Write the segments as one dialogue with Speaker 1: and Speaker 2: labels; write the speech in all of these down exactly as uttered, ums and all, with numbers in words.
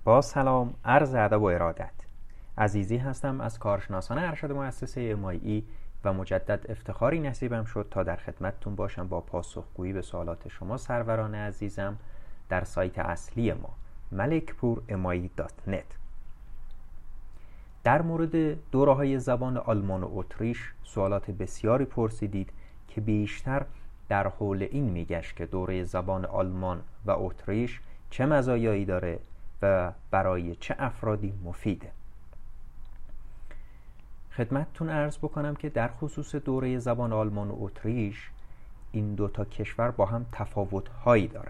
Speaker 1: با سلام، عرض ادب و ارادت. عزیزی هستم از کارشناسان ارشد مؤسسه ام آی ای و مجدد افتخاری نصیبم شد تا در خدمتتون باشم با پاسخگویی به سوالات شما سروران عزیزم در سایت اصلی ما ملک پور ام آی ای دات نت. در مورد دوره‌های زبان آلمان و اتریش سوالات بسیاری پرسیدید که بیشتر در حول این میگشت که دوره زبان آلمان و اتریش چه مزایایی داره و برای چه افرادی مفیده. خدمتتون عرض بکنم که در خصوص دوره زبان آلمان و اتریش این دوتا کشور با هم تفاوت‌هایی دارن.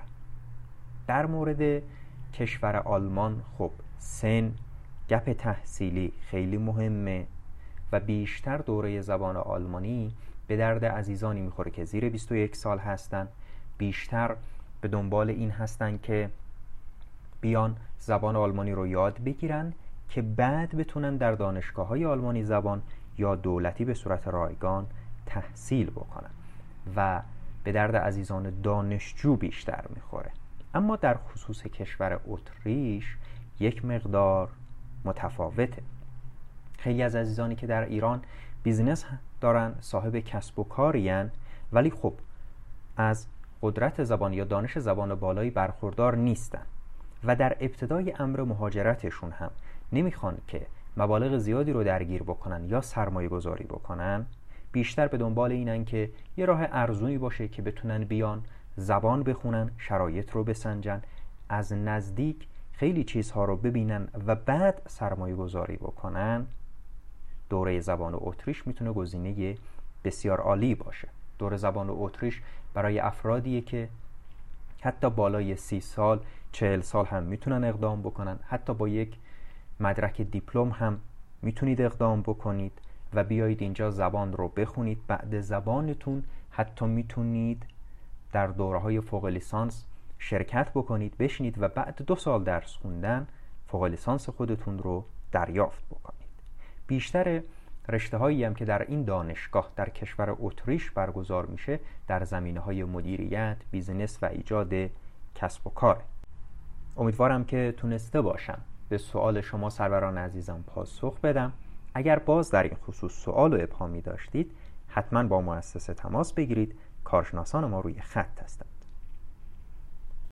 Speaker 1: در مورد کشور آلمان خب سن، گپ تحصیلی خیلی مهمه و بیشتر دوره زبان آلمانی به درد عزیزانی میخوره که زیر بیست و یک سال هستن، بیشتر به دنبال این هستن که بیان زبان آلمانی رو یاد بگیرن که بعد بتونن در دانشگاه‌های آلمانی زبان یا دولتی به صورت رایگان تحصیل بکنن و به درد عزیزان دانشجو بیشتر میخوره. اما در خصوص کشور اتریش یک مقدار متفاوته. خیلی از عزیزانی که در ایران بیزنس دارن، صاحب کسب و کارین، ولی خب از قدرت زبان یا دانش زبان بالایی برخوردار نیستن و در ابتدای امر مهاجرتشون هم نمیخوان که مبالغ زیادی رو درگیر بکنن یا سرمایه گذاری بکنن، بیشتر به دنبال اینن که یه راه ارزونی باشه که بتونن بیان زبان بخونن، شرایط رو بسنجن، از نزدیک خیلی چیزها رو ببینن و بعد سرمایه گذاری بکنن. دوره زبان اتریش میتونه گزینه بسیار عالی باشه. دوره زبان اتریش برای افرادیه که حتی بالای سی سال، چهل سال هم میتونن اقدام بکنن، حتی با یک مدرک دیپلم هم میتونید اقدام بکنید و بیایید اینجا زبان رو بخونید. بعد زبانتون حتی میتونید در دوره‌های فوق لیسانس شرکت بکنید، بشینید و بعد دو سال درس خوندن فوق لیسانس خودتون رو دریافت بکنید. بیشتر رشته هایی هم که در این دانشگاه در کشور اتریش برگزار میشه در زمینه‌های مدیریت، بیزینس و ایجاد کسب و کار. امیدوارم که تونسته باشم به سوال شما سروران عزیزم پاسخ بدم. اگر باز در این خصوص سوال و ابهامی داشتید حتما با مؤسسه تماس بگیرید. کارشناسان ما روی خط هستند.